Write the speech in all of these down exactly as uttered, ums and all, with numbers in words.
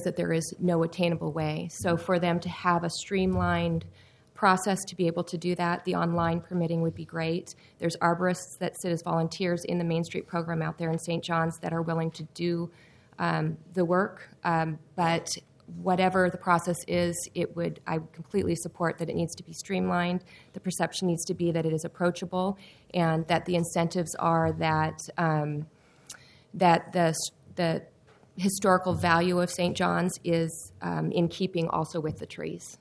that there is no attainable way. So for them to have a streamlined process to be able to do that, the online permitting would be great. There's arborists that sit as volunteers in the Main Street program out there in Saint John's that are willing to do um, the work, um, but whatever the process is, it would I completely support that it needs to be streamlined. The perception needs to be that it is approachable, and that the incentives are that um, that the the historical value of Saint John's is um, in keeping also with the trees.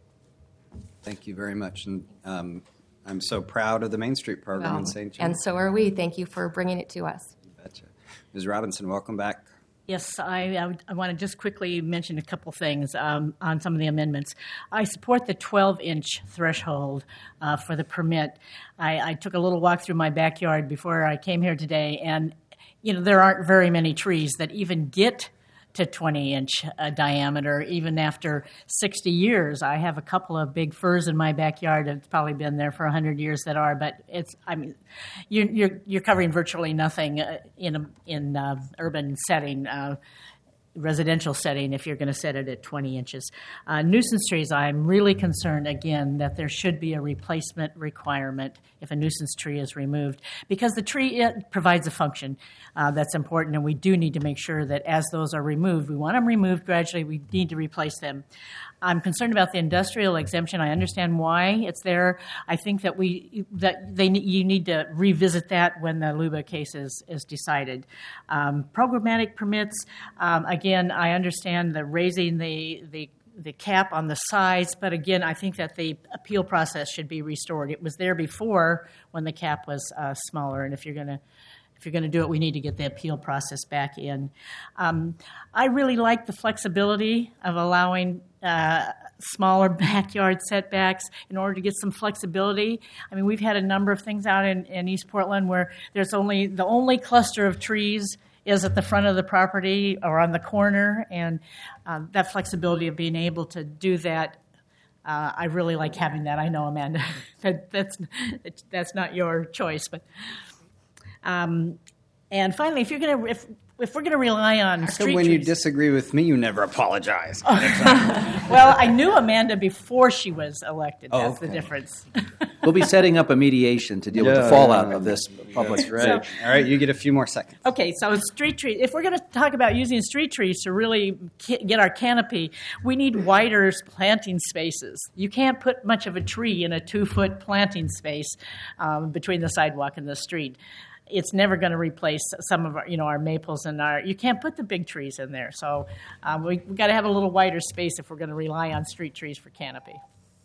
Thank you very much, and um, I'm so proud of the Main Street program Well, in Saint John's. And so are we. Thank you for bringing it to us. You betcha. Miz Robinson, welcome back. Yes, I, I, I want to just quickly mention a couple things um, on some of the amendments. I support the twelve-inch threshold uh, for the permit. I, I took a little walk through my backyard before I came here today, and you know there aren't very many trees that even get to twenty-inch uh, diameter, even after sixty years. I have a couple of big firs in my backyard. It's probably been there for one hundred years that are, but it's, I mean, you're, you're, you're covering virtually nothing uh, in a in uh, urban setting, uh, residential setting, if you're going to set it at twenty inches. Uh, nuisance trees, I'm really concerned, again, that there should be a replacement requirement if a nuisance tree is removed, because the tree it provides a function uh, that's important, and we do need to make sure that as those are removed, we want them removed gradually, we need to replace them. I'm concerned about the industrial exemption. I understand why it's there. I think that we that they you need to revisit that when the Luba case is, is decided. Um, programmatic permits, um, again, I understand the raising the the the cap on the size, but again, I think that the appeal process should be restored. It was there before when the cap was uh, smaller, and if you're going to If you're going to do it, we need to get the appeal process back in. Um, I really like the flexibility of allowing uh, smaller backyard setbacks in order to get some flexibility. I mean, we've had a number of things out in, in East Portland where there's only the only cluster of trees is at the front of the property or on the corner, and uh, that flexibility of being able to do that, uh, I really like having that. I know, Amanda, that that's that's not your choice, but. Um, and finally, if you're going to, if if we're going to rely on How street come when trees, you disagree with me, you never apologize? well, I knew Amanda before she was elected. Oh, That's okay. the difference. We'll be setting up a mediation to deal with Yeah, the fallout yeah, of this public. That's right. All right, you get a few more seconds. Okay, so street trees. If we're going to talk about using street trees to really ki- get our canopy, we need wider planting spaces. You can't put much of a tree in a two-foot planting space um, between the sidewalk and the street. It's never going to replace some of our, you know, our maples and our. You can't put the big trees in there, so um, we, we've got to have a little wider space if we're going to rely on street trees for canopy.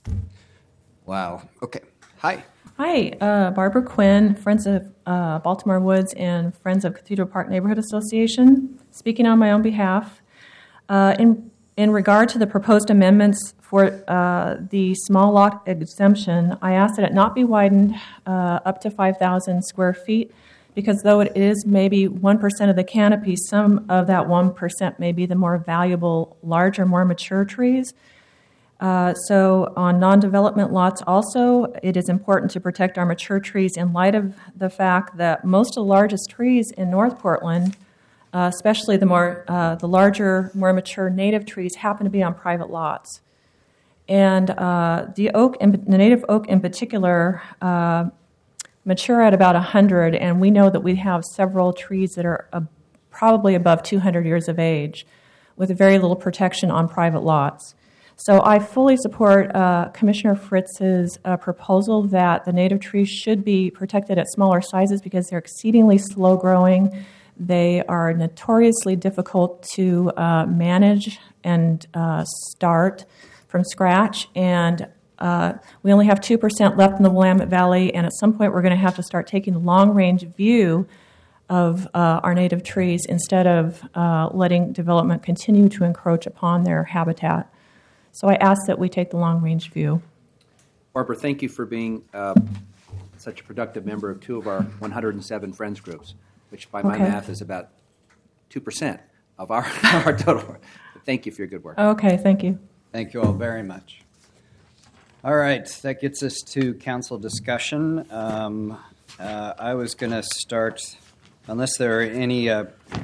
Wow. Okay. Hi. Hi, uh, Barbara Quinn, Friends of uh, Baltimore Woods and Friends of Cathedral Park Neighborhood Association, speaking on my own behalf. Uh, in, in regard to the proposed amendments for uh, the small lot exemption, I ask that it not be widened uh, up to five thousand square feet, because though it is maybe one percent of the canopy, some of that one percent may be the more valuable, larger, more mature trees. Uh, so on non-development lots also, it is important to protect our mature trees in light of the fact that most of the largest trees in North Portland, uh, especially the more uh, the larger, more mature native trees, happen to be on private lots. And uh, the oak, in, the native oak in particular, uh, mature at about one hundred, and we know that we have several trees that are uh, probably above two hundred years of age with very little protection on private lots. So I fully support uh, Commissioner Fritz's uh, proposal that the native trees should be protected at smaller sizes because they're exceedingly slow growing. They are notoriously difficult to uh, manage and uh, start from scratch, and uh, we only have two percent left in the Willamette Valley, and at some point we're going to have to start taking a long-range view of uh, our native trees instead of uh, letting development continue to encroach upon their habitat. So I ask that we take the long-range view. Barbara, thank you for being uh, such a productive member of two of our one hundred seven Friends groups, which by my Okay. math is about two percent of our, our total. Thank you for your good work. Okay, thank you. Thank you all very much. All right, that gets us to council discussion. Um, uh, I was going to start, unless there are any uh,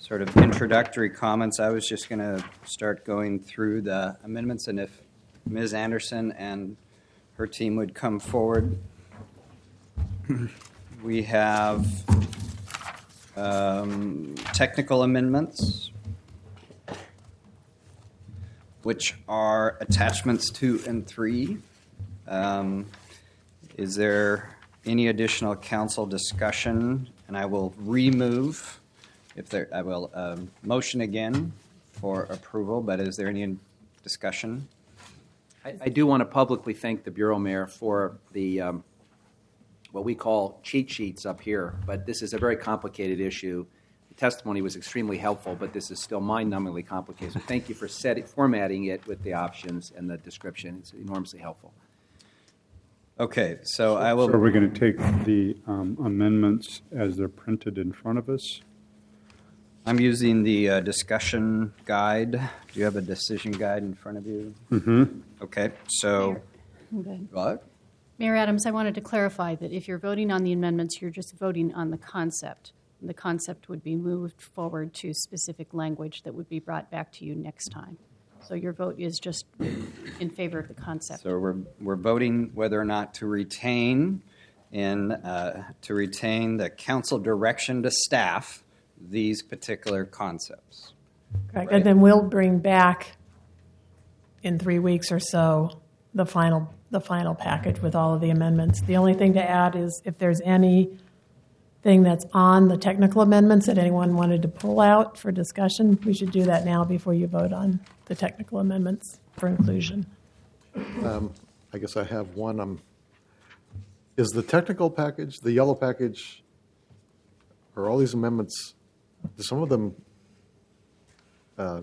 sort of introductory comments. I was just going to start going through the amendments, and if Miz Anderson and her team would come forward. We have um, technical amendments, which are attachments two and three. Um, is there any additional council discussion? And I will remove, if there, I will um, motion again for approval, but is there any discussion? I, I do want to publicly thank the Bureau Mayor for the um, what we call cheat sheets up here, but this is a very complicated issue. The testimony was extremely helpful, but this is still mind-numbingly complicated. So thank you for set, formatting it with the options and the description. It's enormously helpful. Okay, so I will. So are we going to take the um, amendments as they're printed in front of us? I'm using the uh, discussion guide. Do you have a decision guide in front of you? Mm-hmm. Okay, so Good. what? Mayor Adams, I wanted to clarify that if you're voting on the amendments, you're just voting on the concept. The concept would be moved forward to specific language that would be brought back to you next time. So your vote is just in favor of the concept. So we're we're voting whether or not to retain in uh, to retain the council direction to staff these particular concepts. Correct. Right. And then we'll bring back in three weeks or so the final the final package with all of the amendments. The only thing to add is if there's anything that's on the technical amendments that anyone wanted to pull out for discussion, we should do that now before you vote on the technical amendments for inclusion. Um, I guess I have one. Um, is the technical package, the yellow package, are all these amendments, do some of them uh,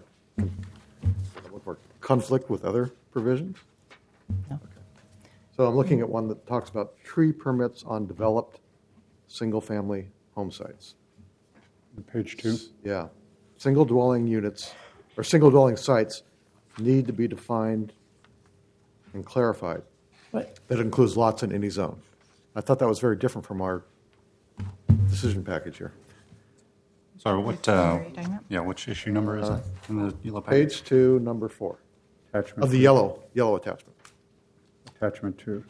conflict with other provisions? No. Okay. So I'm looking at one that talks about tree permits on developed single-family home sites. Page two. Yeah. Single dwelling units or single dwelling sites need to be defined and clarified. But That includes lots in any zone. I thought that was very different from our decision package here. Sorry, what, uh, yeah, which issue number is it in the yellow package? Page two, number four, Attachment of the two. yellow, yellow attachment. Attachment two.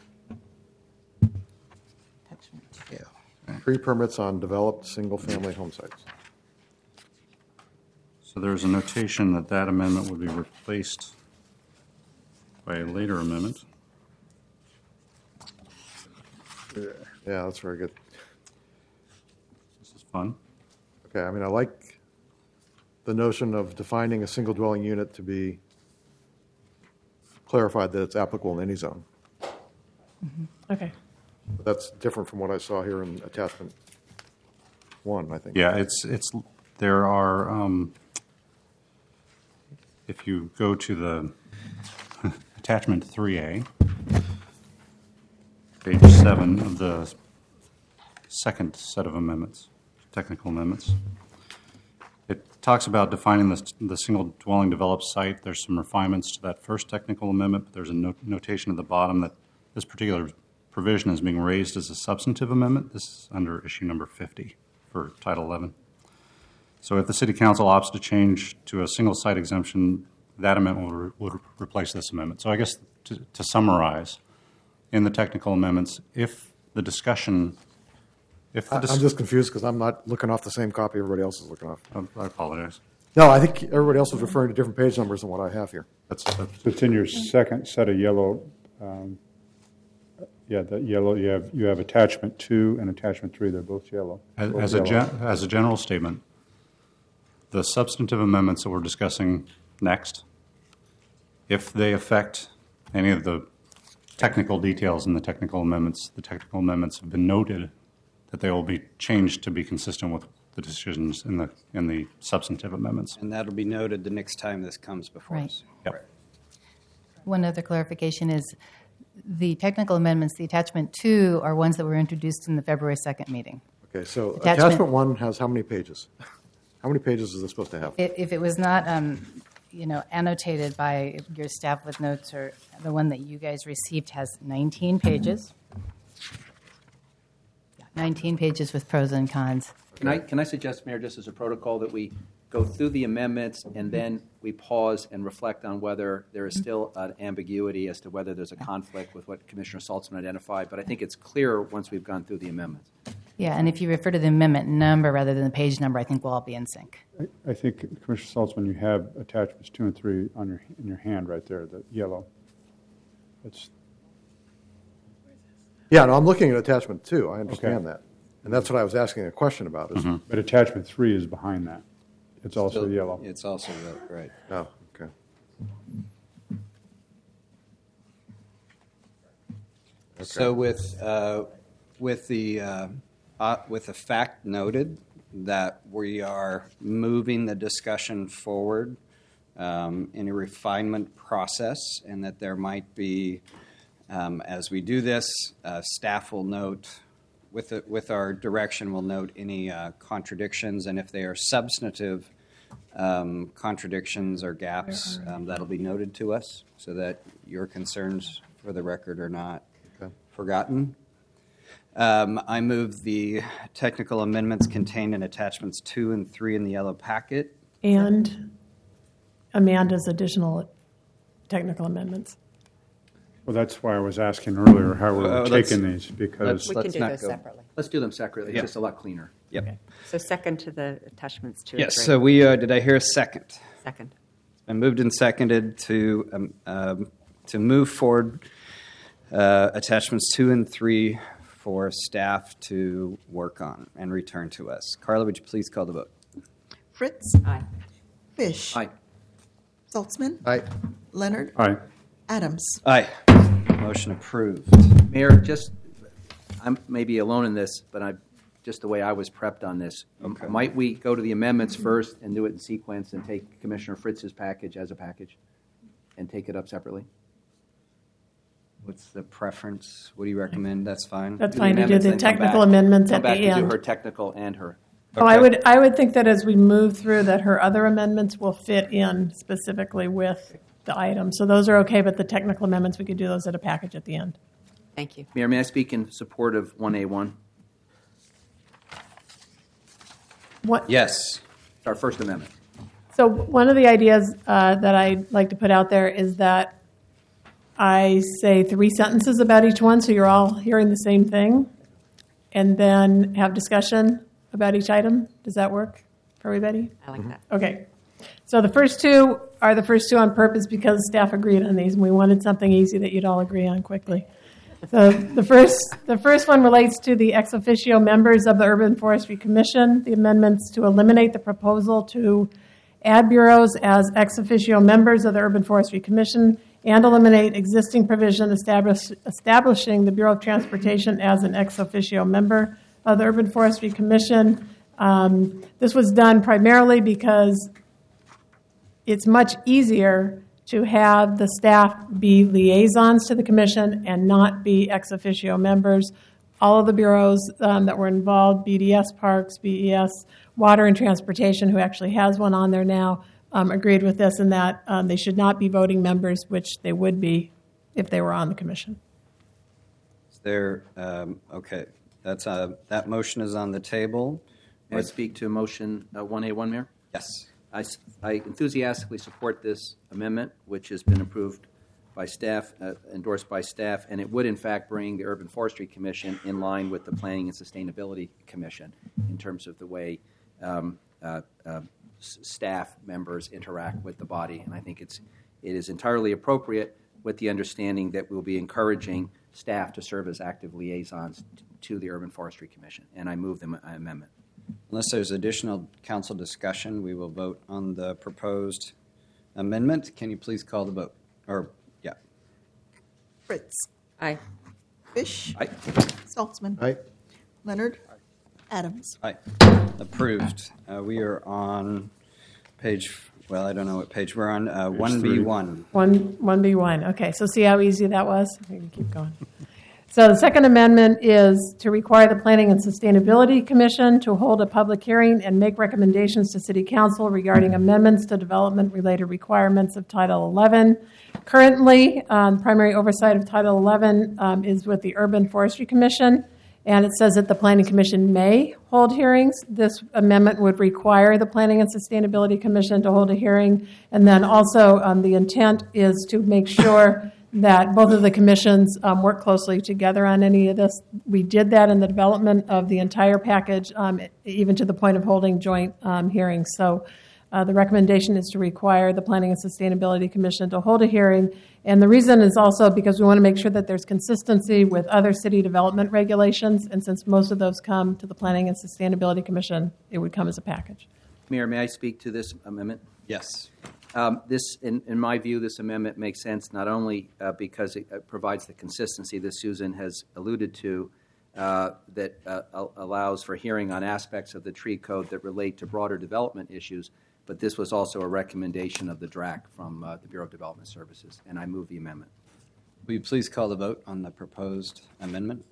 Tree permits on developed single-family home sites. So there's a notation that that amendment would be replaced by a later amendment. Yeah, that's very good. This is fun. Okay, I mean, I like the notion of defining a single dwelling unit to be clarified that it's applicable in any zone. okay. But that's different from what I saw here in attachment one, I think. Yeah, it's, it's, there are, um, if you go to the attachment three A, page seven of the second set of amendments, technical amendments, it talks about defining the, the single dwelling developed site. There's some refinements to that first technical amendment, but there's a no, notation at the bottom that this particular provision is being raised as a substantive amendment. This is under issue number fifty for Title eleven. So if the City Council opts to change to a single site exemption, that amendment would, re- would replace this amendment. So I guess to, to summarize, in the technical amendments, if the discussion, if the I- dis- I'm just confused because I'm not looking off the same copy everybody else is looking off. I apologize. No, I think everybody else is referring to different page numbers than what I have here. That's, that's It's in your second set of yellow. Um, yeah, that yellow. You have you have attachment two and attachment three. They're both yellow. As, Both as a yellow. gen, as a general statement, the substantive amendments that we're discussing next, if they affect any of the technical details in the technical amendments, the technical amendments have been noted that they will be changed to be consistent with the decisions in the in the substantive amendments. And that'll be noted the next time this comes before Right. us. Yep. One other clarification is the technical amendments, the attachment two, are ones that were introduced in the February second meeting. Okay, so Attachment- attachment one has how many pages? How many pages is this supposed to have? If, if it was not, um, you know, annotated by your staff with notes, or the one that you guys received has nineteen pages. Yeah, nineteen pages with pros and cons. Can I, can I suggest, Mayor, just as a protocol, that we go through the amendments, and then we pause and reflect on whether there is still an ambiguity as to whether there's a conflict with what Commissioner Saltzman identified. But I think it's clear once we've gone through the amendments. Yeah, and if you refer to the amendment number rather than the page number, I think we'll all be in sync. I, I think, Commissioner Saltzman, you have attachments two and three on your in your hand right there, the yellow. It's Yeah, no, I'm looking at attachment two. I understand Okay. that. And that's what I was asking a question about. Is, but attachment three is behind that. It's also Still- yellow. It's also yellow, right. Oh, okay. So with, uh, with the, uh, uh, with the fact noted that we are moving the discussion forward um, in a refinement process, and that there might be, um, as we do this, uh, staff will note, with, the, with our direction, will note any uh, contradictions, and if they are substantive um, contradictions or gaps, um, that'll be noted to us, so that your concerns for the record are not Okay. forgotten. Um, I move the technical amendments contained in attachments two and three in the yellow packet. And Amanda's additional technical amendments. Well, that's why I was asking earlier how we Uh, were let's- taking these, because We Let's can do not those go- separately. Let's do them separately. It's Yeah. just a lot cleaner. Yep. Okay. So second to the attachments two and Yes, three. so we, uh, did I hear a second? Second. Been moved and seconded to, um, um, to move forward uh, attachments two and three for staff to work on and return to us. Carla, would you please call the vote? Fritz. Aye. Fish. Aye. Saltzman. Aye. Leonard. Aye. Adams. Aye. Motion approved. Mayor, just, I'm maybe alone in this, but I, just the way I was prepped on this, Okay. might we go to the amendments first and do it in sequence and take Commissioner Fritz's package as a package and take it up separately? What's the preference? What do you recommend? That's fine. That's Do fine to do amendments, the then come technical back- amendments come at the back to do end. her technical and her. Oh, I Okay. would, I would think that as we move through, that her other amendments will fit in specifically with the item. So those are okay, but the technical amendments, we could do those at a package at the end. Thank you. Mayor, may I speak in support of one A one? What, Yes. It's our First Amendment. So one of the ideas uh, that I'd like to put out there is that I say three sentences about each one, so you're all hearing the same thing, and then have discussion about each item. Does that work for everybody? I like that. Okay. So the first two are the first two on purpose because staff agreed on these, and we wanted something easy that you'd all agree on quickly. So the first, the first one relates to the ex officio members of the Urban Forestry Commission. The amendments to eliminate the proposal to add bureaus as ex officio members of the Urban Forestry Commission and eliminate existing provision establish, establishing the Bureau of Transportation as an ex officio member of the Urban Forestry Commission. Um, this was done primarily because it's much easier to have the staff be liaisons to the commission and not be ex officio members. All of the bureaus um, that were involved, B D S Parks, B E S, Water and Transportation, who actually has one on there now, um, agreed with this and that um, they should not be voting members, which they would be if they were on the commission. Is there, um, okay, that's, uh, that motion is on the table. May I speak to motion uh, one A one, Mayor? Yes. I, s- I enthusiastically support this amendment, which has been approved by staff, uh, endorsed by staff, and it would in fact bring the Urban Forestry Commission in line with the Planning and Sustainability Commission in terms of the way um, uh, uh, s- staff members interact with the body. And I think it's, it is entirely appropriate with the understanding that we'll be encouraging staff to serve as active liaisons t- to the Urban Forestry Commission. And I move the am- amendment. Unless there's additional council discussion, we will vote on the proposed amendment. Can you please call the vote? Or, yeah. Fritz. Aye. Fish. Aye. Saltzman. Aye. Leonard. Adams. Aye. Approved. Uh, we are on page, well, I don't know what page we're on, uh, one B one. One, one B one. Okay, so see how easy that was? We can keep going. So the second amendment is to require the Planning and Sustainability Commission to hold a public hearing and make recommendations to City Council regarding amendments to development-related requirements of Title eleven. Currently, um, primary oversight of Title eleven um, is with the Urban Forestry Commission, and it says that the Planning Commission may hold hearings. This amendment would require the Planning and Sustainability Commission to hold a hearing, and then also um, the intent is to make sure that both of the commissions um, work closely together on any of this. We did that in the development of the entire package, um, even to the point of holding joint um, hearings. So uh, the recommendation is to require the Planning and Sustainability Commission to hold a hearing. And the reason is also because we want to make sure that there's consistency with other city development regulations. And since most of those come to the Planning and Sustainability Commission, it would come as a package. Mayor, may I speak to this amendment? Yes. Um, this, in, in my view, this amendment makes sense not only uh, because it uh, provides the consistency that Susan has alluded to, uh, that uh, allows for hearing on aspects of the tree code that relate to broader development issues, but this was also a recommendation of the D R A C from uh, the Bureau of Development Services, and I move the amendment. Will you please call the vote on the proposed amendment?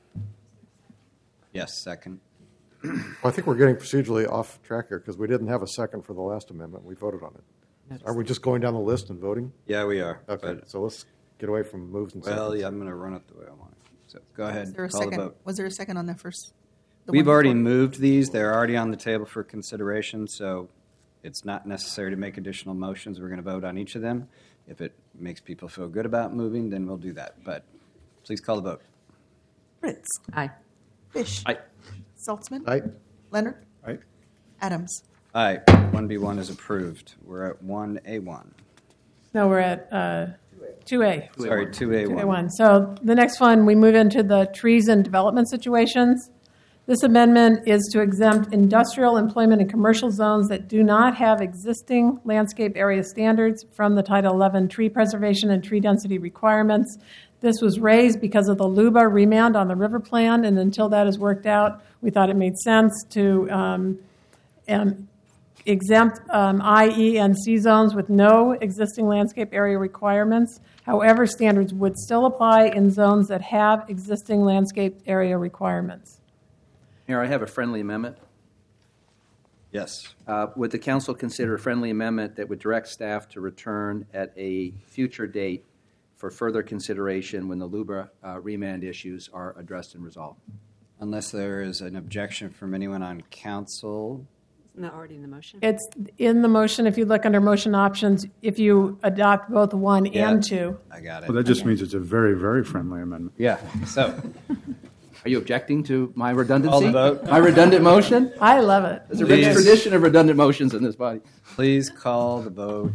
Yes, second. Well, I think we're getting procedurally off track here because we didn't have a second for the last amendment. We voted on it. Are we just going down the list and voting? Yeah, we are. Okay, but, so let's get away from moves and seconds. well, yeah, I'm going to run it the way I want it. So go ahead, Was there a call second? the vote. Was there a second on that first? the We've one already before? moved these. They're already on the table for consideration, so it's not necessary to make additional motions. We're going to vote on each of them. If it makes people feel good about moving, then we'll do that. But please call the vote. Fritz. Aye. Fish. Aye. Saltzman. Aye. Leonard. Aye. Adams. Aye. one B one is approved. We're at one A one. No, we're at uh, two A. Sorry, two A two A one. one. So the next one, we move into the trees and development situations. This amendment is to exempt industrial, employment, and commercial zones that do not have existing landscape area standards from the Title eleven tree preservation and tree density requirements. This was raised because of the L U B A remand on the river plan, and until that is worked out, we thought it made sense to um, um, exempt um, I, E, and C zones with no existing landscape area requirements. However, standards would still apply in zones that have existing landscape area requirements. Mayor, I have a friendly amendment. Yes. Uh, would the council consider a friendly amendment that would direct staff to return at a future date for further consideration when the L U B A uh, remand issues are addressed and resolved? Unless there is an objection from anyone on council. Isn't that already in the motion? It's in the motion. If you look under motion options, if you adopt both one Yeah, and two. I got it. Well, that just means it's a very, very friendly amendment. Yeah. So Are you objecting to my redundancy? Call the vote. My redundant motion? I love it. There's a rich Please. tradition of redundant motions in this body. please call the vote.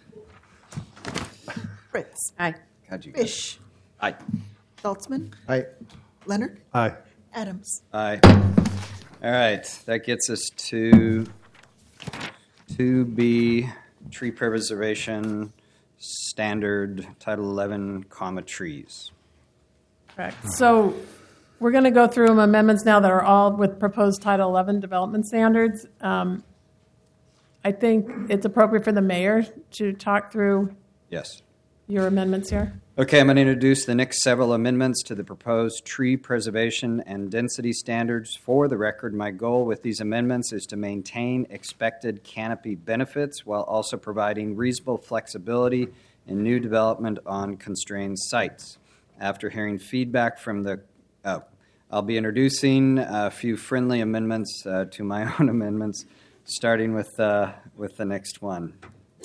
Fritz. Aye. God, you Fish. Aye. Saltzman. Aye. Leonard. Aye. Adams. Aye. All right, that gets us to two B, tree preservation standard, Title eleven, comma, trees. Correct. So we're going to go through them amendments now that are all with proposed Title eleven development standards. Um, I think it's appropriate for the mayor to talk through Yes. your amendments here. Okay, I'm going to introduce the next several amendments to the proposed tree preservation and density standards. For the record, my goal with these amendments is to maintain expected canopy benefits while also providing reasonable flexibility in new development on constrained sites. After hearing feedback from the, oh, I'll be introducing a few friendly amendments uh, to my own amendments, starting with uh, with the next one.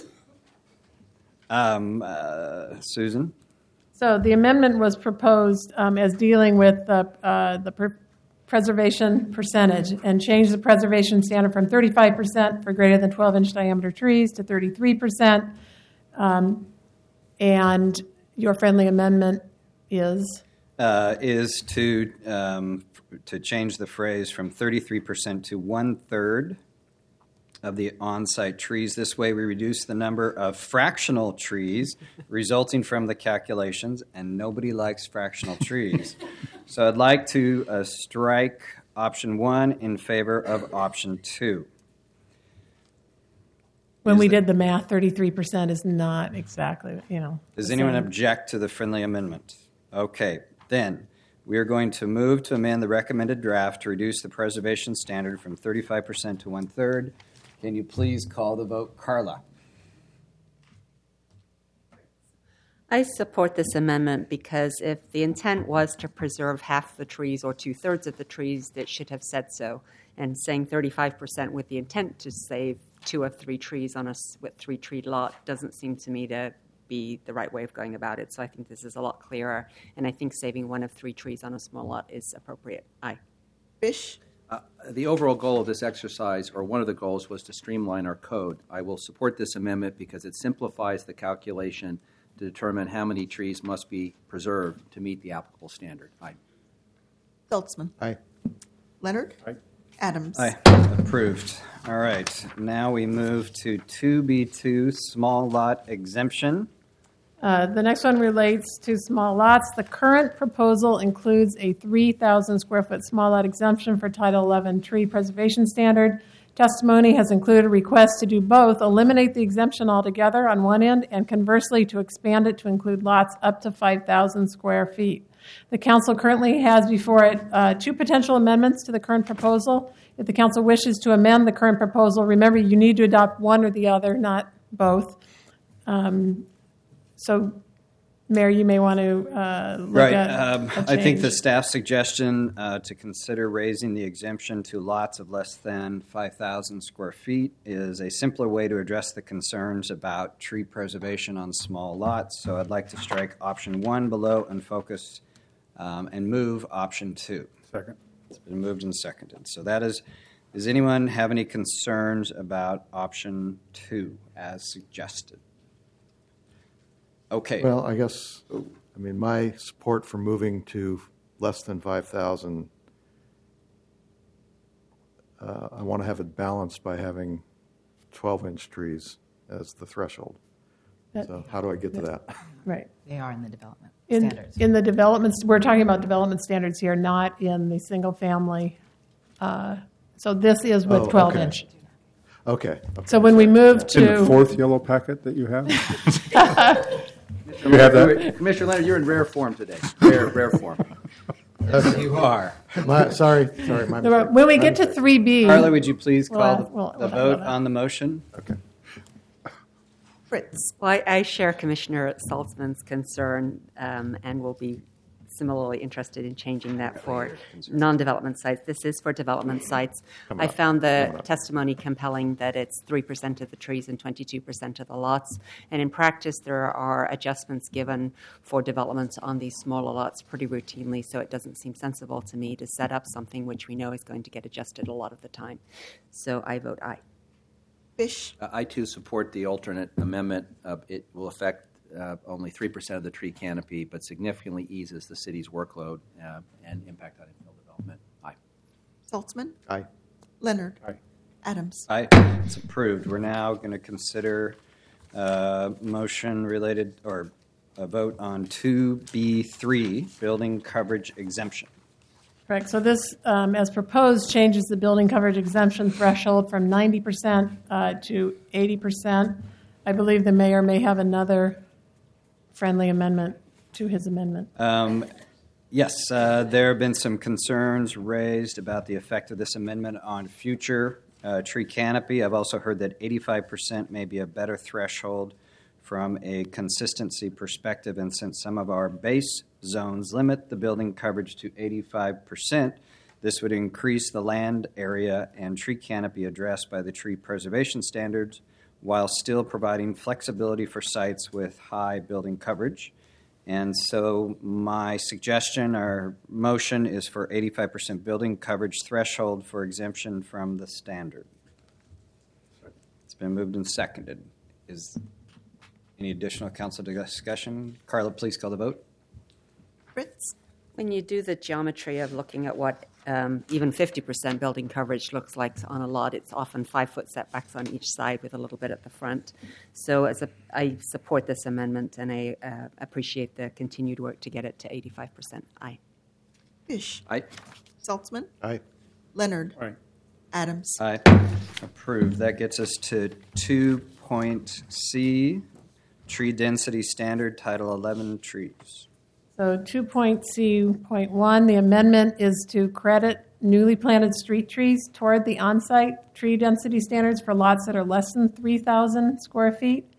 Um, uh, Susan? So the amendment was proposed um, as dealing with the, uh, the per- preservation percentage and change the preservation standard from thirty-five percent for greater than twelve inch diameter trees to thirty-three percent. Um, and your friendly amendment is? Uh, is to um, to change the phrase from thirty-three percent to one-third of the on-site trees. This way we reduce the number of fractional trees resulting from the calculations, and nobody likes fractional trees. So I'd like to uh, strike option one in favor of option two. When Is we the- did the math, thirty-three percent is not exactly, you know. Does the anyone same. object to the friendly amendment? Okay, then we are going to move to amend the recommended draft to reduce the preservation standard from thirty-five percent to one-third. Can you please call the vote? Carla? I support this amendment because if the intent was to preserve half the trees or two-thirds of the trees, it should have said so. And saying thirty-five percent with the intent to save two of three trees on a three-tree lot doesn't seem to me to be the right way of going about it. So I think this is a lot clearer, and I think saving one of three trees on a small lot is appropriate. Aye. Fish? Uh, the overall goal of this exercise, or one of the goals, was to streamline our code. I will support this amendment because it simplifies the calculation to determine how many trees must be preserved to meet the applicable standard. Aye. Saltzman? Aye. Leonard? Aye. Adams? Aye. Approved. All right. Now we move to two B two, small lot exemption. Uh, The next one relates to small lots. The current proposal includes a three thousand square foot small lot exemption for Title eleven tree preservation standard. Testimony has included a request to do both, eliminate the exemption altogether on one end, and conversely to expand it to include lots up to five thousand square feet. The council currently has before it uh, two potential amendments to the current proposal. If the council wishes to amend the current proposal, remember you need to adopt one or the other, not both. Um, So, Mayor, you may want to uh, look Right. at Um, a I think the change. staff suggestion uh, to consider raising the exemption to lots of less than five thousand square feet is a simpler way to address the concerns about tree preservation on small lots. So I'd like to strike option one below and focus um, and move option two. Second. It's been moved and seconded. So that is, does anyone have any concerns about option two as suggested? Okay. Well, I guess, I mean, my support for moving to less than five thousand, uh, I want to have it balanced by having twelve-inch trees as the threshold. That- So how do I get to that? Right. They are in the development In, standards. in the developments, we're talking about development standards here, not in the single-family. Uh, So this is Oh, with okay. twelve-inch. Okay. So when we move In the to, fourth yellow packet that you have? You have that? Commissioner Leonard, you're in rare form today. Rare, rare form. You are. My, sorry, sorry. My mistake. when we My get to mistake. three B. Carla, would you please We'll call ask- the, we'll- the we'll talk vote about that. on the motion? Okay. Fritz? Well, I, I share Commissioner Saltzman's concern um, and will be similarly interested in changing that for non-development sites. This is for development sites. Coming I up. found the Coming up. testimony compelling that it's three percent of the trees and twenty-two percent of the lots. And in practice, there are adjustments given for developments on these smaller lots pretty routinely, so it doesn't seem sensible to me to set up something which we know is going to get adjusted a lot of the time. So I vote aye. Fish? Uh, I, too, support the alternate amendment. Uh, It will affect uh, only three percent of the tree canopy, but significantly eases the city's workload uh, and impact on infill development. Aye. Saltzman? Aye. Leonard? Aye. Adams? Aye. It's approved. We're now going to consider uh, motion related, or a vote on two B three, building coverage exemption. Correct. So this, um, as proposed, changes the building coverage exemption threshold from ninety percent uh, to eighty percent. I believe the mayor may have another friendly amendment to his amendment. Um, Yes, uh, there have been some concerns raised about the effect of this amendment on future uh, tree canopy. I've also heard that eighty-five percent may be a better threshold from a consistency perspective, and since some of our base zones limit the building coverage to eighty-five percent, this would increase the land area and tree canopy addressed by the tree preservation standards while still providing flexibility for sites with high building coverage. And so my suggestion or motion is for eighty-five percent building coverage threshold for exemption from the standard. It's been moved and seconded. Is any additional council discussion? Carla, please call the vote. Fritz? When you do the geometry of looking at what um, even fifty percent building coverage looks like on a lot, it's often five-foot setbacks on each side with a little bit at the front. So as a, I support this amendment, and I uh, appreciate the continued work to get it to eighty-five percent. Aye. Fish? Aye. Saltzman? Aye. Leonard? Aye. Adams? Aye. Approved. That gets us to two point C, tree density standard, Title eleven trees. So two point C point one, the amendment is to credit newly planted street trees toward the on-site tree density standards for lots that are less than three thousand square feet.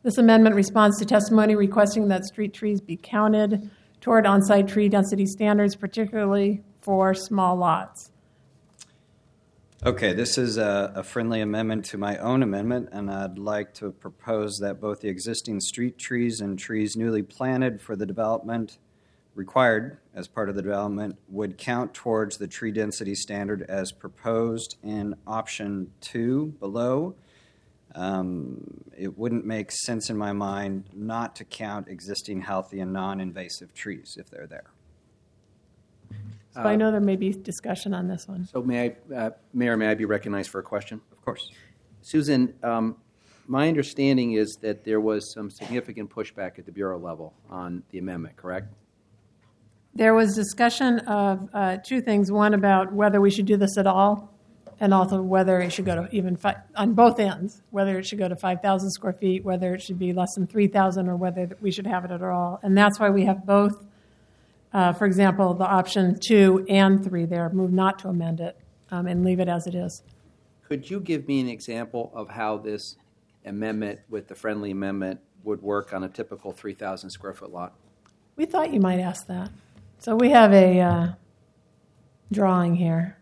This amendment responds to testimony requesting that street trees be counted toward on-site tree density standards, particularly for small lots. Okay, this is a, a friendly amendment to my own amendment, and I'd like to propose that both the existing street trees and trees newly planted for the development required as part of the development would count towards the tree density standard as proposed in option two below. Um, it wouldn't make sense in my mind not to count existing healthy and non-invasive trees if they're there. So I know there may be discussion on this one. So may I, uh, Mayor, may I be recognized for a question? Of course. Susan, um, my understanding is that there was some significant pushback at the Bureau level on the amendment, correct? There was discussion of uh, two things. One about whether we should do this at all, and also whether it should go to even five, on both ends, whether it should go to five thousand square feet, whether it should be less than three thousand, or whether we should have it at all. And that's why we have both, uh, for example, the option two and three there, move not to amend it um, and leave it as it is. Could you give me an example of how this amendment with the friendly amendment would work on a typical three thousand square foot lot? We thought you might ask that. So we have a uh, drawing here.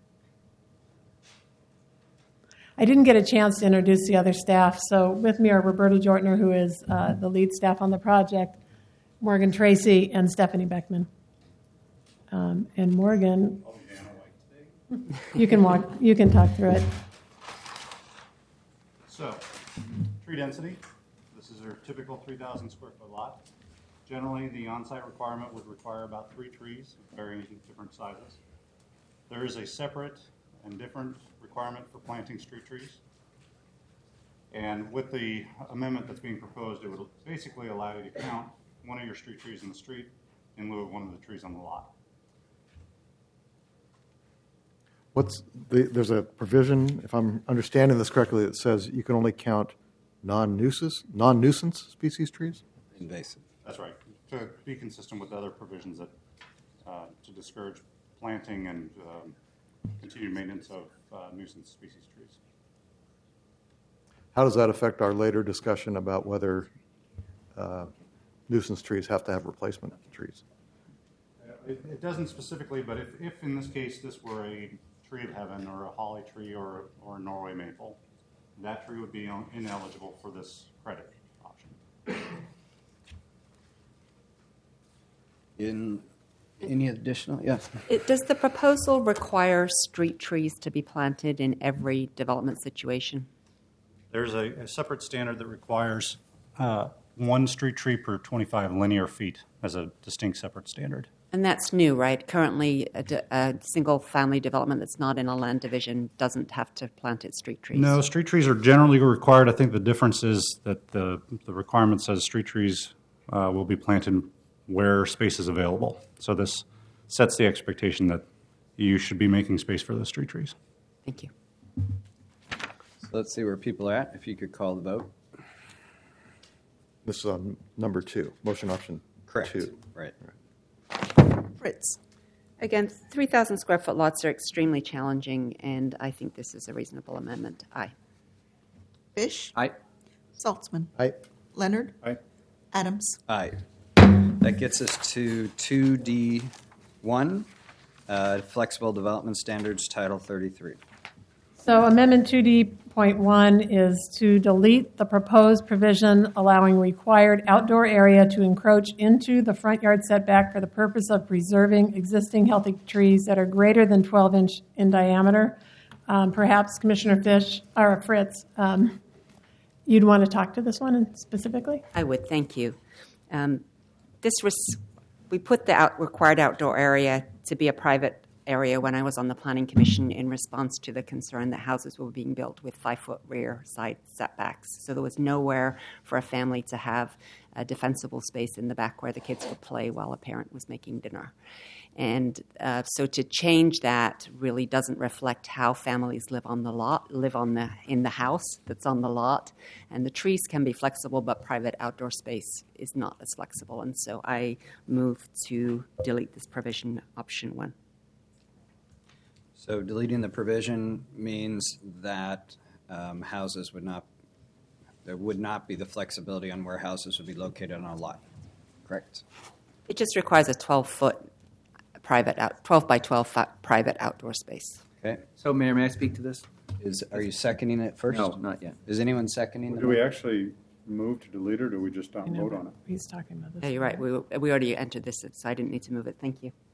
I didn't get a chance to introduce the other staff, so with me are Roberta Jortner, who is uh, the lead staff on the project, Morgan Tracy, and Stephanie Beckman. Um, and Morgan, you can walk, you can talk through it. So, tree density. This is our typical three thousand square foot lot. Generally, the on-site requirement would require about three trees, varying different sizes. There is a separate and different requirement for planting street trees. And with the amendment that's being proposed, it would basically allow you to count one of your street trees in the street in lieu of one of the trees on the lot. What's the, there's a provision, if I'm understanding this correctly, that says you can only count non-nuisance, non-nuisance species trees? Invasive. That's right, to be consistent with other provisions that uh, to discourage planting and um, continued maintenance of uh, nuisance species trees. How does that affect our later discussion about whether uh, nuisance trees have to have replacement trees? It, it doesn't specifically, but if, if in this case this were a tree of heaven or a holly tree or, or a Norway maple, that tree would be ineligible for this credit option. In any additional, yes. It, does the proposal require street trees to be planted in every development situation? There's a, a separate standard that requires uh, one street tree per twenty-five linear feet as a distinct separate standard. And that's new, right? Currently, a, de- a single-family development that's not in a land division doesn't have to plant its street trees. No, street trees are generally required. I think the difference is that the, the requirement says street trees uh, will be planted where space is available. So this sets the expectation that you should be making space for those street trees. Thank you. So let's see where people are at. If you could call the vote. This is on number two, motion option Correct. two. Right. Fritz. Again, three thousand square foot lots are extremely challenging, and I think this is a reasonable amendment. Aye. Fish. Aye. Saltzman. Aye. Leonard. Aye. Adams. Aye. That gets us to two D one, uh, Flexible Development Standards, Title thirty-three. So Amendment two D point one is to delete the proposed provision allowing required outdoor area to encroach into the front yard setback for the purpose of preserving existing healthy trees that are greater than twelve inch in diameter. Um, perhaps Commissioner Fish or Fritz, um, you'd want to talk to this one specifically? I would, thank you. Um, this res- we put the out- required outdoor area to be a private area when I was on the Planning Commission in response to the concern that houses were being built with five-foot rear side setbacks. So there was nowhere for a family to have a defensible space in the back where the kids could play while a parent was making dinner. And uh, so to change that really doesn't reflect how families live on the lot, live on the in the house that's on the lot. And the trees can be flexible, but private outdoor space is not as flexible. And so I move to delete this provision, option one. So deleting the provision means that um, houses would not there would not be the flexibility on where houses would be located on a lot. Correct? It just requires a twelve-foot private out, twelve by twelve foot private outdoor space. Okay. So, Mayor, may I speak to this? Is are you seconding it first? No, not yet. Is anyone seconding? Do we actually move to delete it, or do we just not I know, vote on it? He's talking about this. Yeah, you're right. We, we already entered this, so I didn't need to move it. Thank you.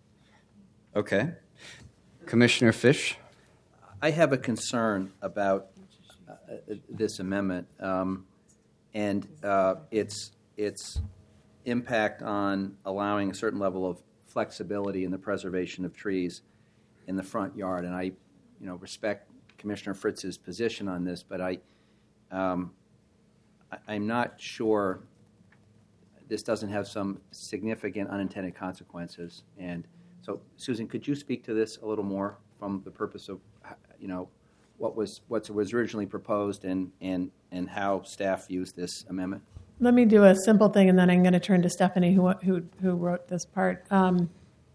Okay. Commissioner Fish? I have a concern about uh, this amendment um, and uh, its its impact on allowing a certain level of flexibility in the preservation of trees in the front yard. And I, you know, respect Commissioner Fritz's position on this, but I, um, I I'm not sure this doesn't have some significant unintended consequences. And so, Susan, could you speak to this a little more from the purpose of, you know, what was what was originally proposed and, and, and how staff views this amendment? Let me do a simple thing, and then I'm going to turn to Stephanie, who who, who wrote this part. Um,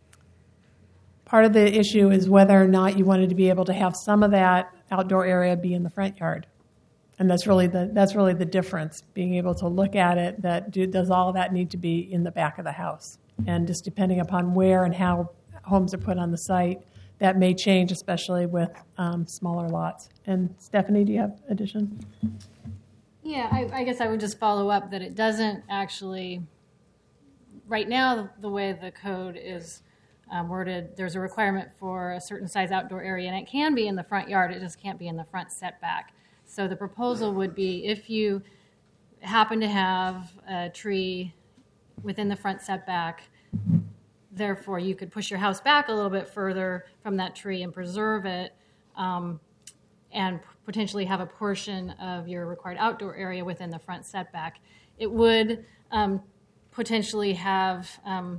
part of the issue is whether or not you wanted to be able to have some of that outdoor area be in the front yard, and that's really the that's really the difference. Being able to look at it, that do, does all of that need to be in the back of the house, and just depending upon where and how homes are put on the site, that may change, especially with um, smaller lots. And Stephanie, do you have addition? Yeah, I, I guess I would just follow up that it doesn't actually, right now, the way the code is um, worded, there's a requirement for a certain size outdoor area, and it can be in the front yard, it just can't be in the front setback. So the proposal would be if you happen to have a tree within the front setback, therefore you could push your house back a little bit further from that tree and preserve it, um, and potentially have a portion of your required outdoor area within the front setback. It would um, potentially have um,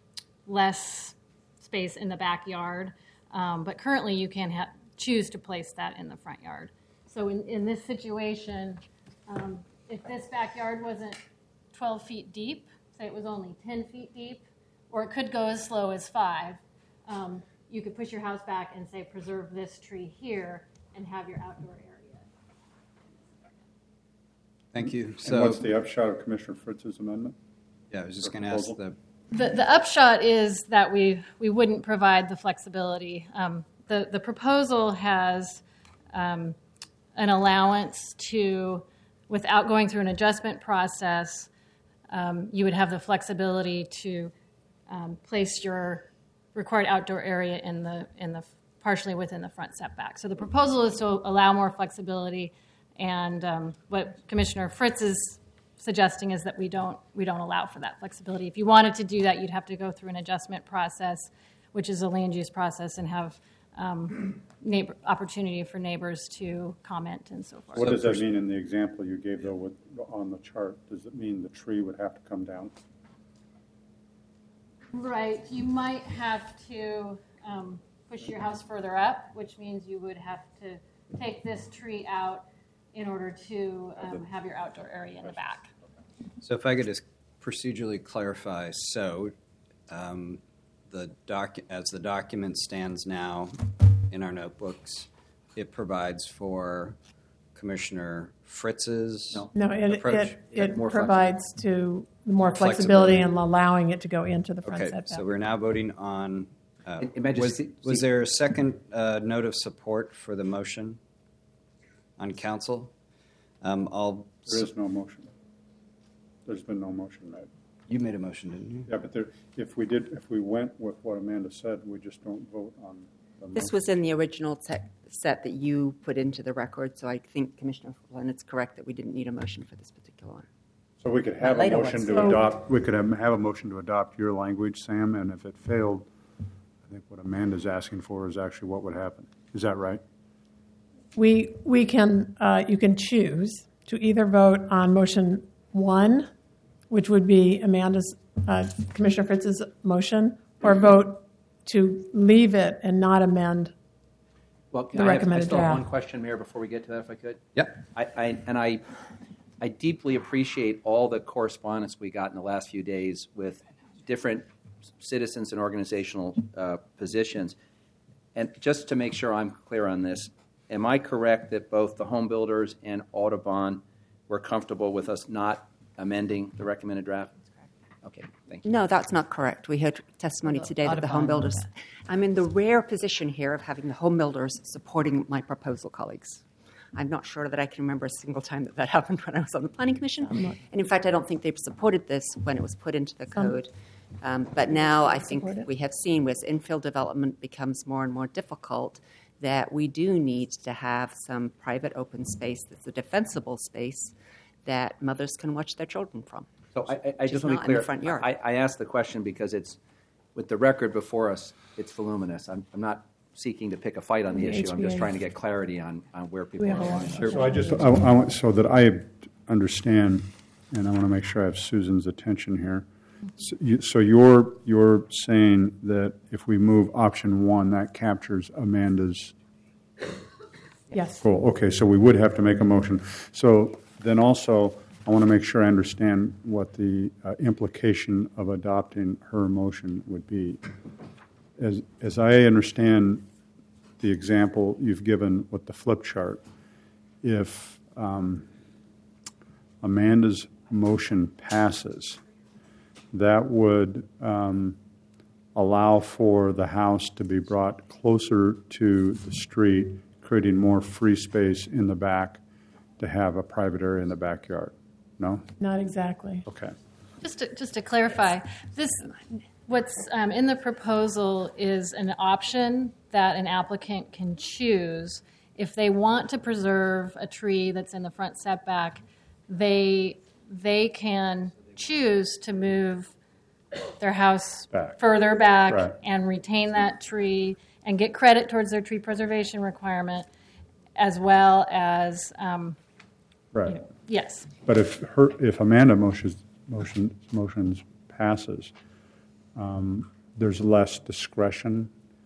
less space in the backyard, um, but currently you can ha- choose to place that in the front yard. So in, in this situation, um, if this backyard wasn't twelve feet deep, say it was only ten feet deep, or it could go as slow as five, um, you could push your house back and say preserve this tree here and have your outdoor area. Thank you. And So, what's the upshot of Commissioner Fritz's amendment? yeah, I was just Or going to ask proposal? the. The, the upshot is that we, we wouldn't provide the flexibility. Um, the, the proposal has um, an allowance to, without going through an adjustment process, um, you would have the flexibility to um, place your required outdoor area in the in the partially within the front setback. So the proposal is to allow more flexibility, and um, what Commissioner Fritz is suggesting is that we don't we don't allow for that flexibility. If you wanted to do that, you'd have to go through an adjustment process, which is a land use process, and have um, neighbor, opportunity for neighbors to comment and so forth. What does that mean in the example you gave, though, with, on the chart? Does it mean the tree would have to come down? Right. You might have to um, push your house further up, which means you would have to take this tree out in order to um, have your outdoor area in the back. So if I could just procedurally clarify, so um, the doc, as the document stands now in our notebooks, it provides for Commissioner Fritz's No. No, it, approach. it, it More provides to more Flexibility. flexibility and allowing it to go into the front Okay, setback. so we're now voting on. Uh, And- and I just was, see- was see- there a second uh, note of support for the motion on council? Um, I'll. There is no motion. There's been no motion made. You made a motion, didn't you? Yeah, but there, if we did, if we went with what Amanda said, we just don't vote on the motion. This was in the original te- set that you put into the record, so I think Commissioner Leonard's correct that we didn't need a motion for this particular one. So we could have a Later motion ones. to So- adopt, we could have have a motion to adopt your language, Sam, and if it failed, I think what Amanda's asking for is actually what would happen. Is that right? We, we can, uh, you can choose to either vote on motion one, which would be Amanda's, uh, Commissioner Fritz's motion, or vote to leave it and not amend. Well, can The I, have, I recommended still have draft. one question, Mayor, before we get to that, if I could? Yep. I, I, and I, I deeply appreciate all the correspondence we got in the last few days with different citizens and organizational uh, positions. And just to make sure I'm clear on this, am I correct that both the home builders and Audubon we're comfortable with us not amending the recommended draft? Okay, thank you. No, that's not correct. We heard testimony Well, today that the home Audubon builders, knows I'm in the rare position here of having the home builders supporting my proposal, colleagues. I'm not sure that I can remember a single time that that happened when I was on the Planning Commission. And in fact, I don't think they supported this when it was put into the code. Um, but now I think we have seen as infill development becomes more and more difficult that we do need to have some private open space that's a defensible space that mothers can watch their children from. So I, I, I Which just is want to not be in clear. the front yard. I, I asked the question because it's, with the record before us, it's voluminous. I'm, I'm not seeking to pick a fight on the The issue. I'm just H B A. trying to get clarity on, on where people We are have a going. lot. Sure. So I just, I, I want, so that I understand, and I want to make sure I have Susan's attention here. So, you, so you're you're saying that if we move option one, that captures Amanda's Yes. goal. Okay, so we would have to make a motion. So then also, I want to make sure I understand what the uh, implication of adopting her motion would be. As as I understand the example you've given with the flip chart, if um, Amanda's motion passes, that would um, allow for the house to be brought closer to the street, creating more free space in the back to have a private area in the backyard. No? Not exactly. Okay. Just to, just to clarify, this what's um, in the proposal is an option that an applicant can choose. If they want to preserve a tree that's in the front setback, they they can choose to move their house Back. further back Right. and retain that tree and get credit towards their tree preservation requirement, as well as um, Right. yes. But if her, if Amanda motions, motion, motions passes, um, there's less discretion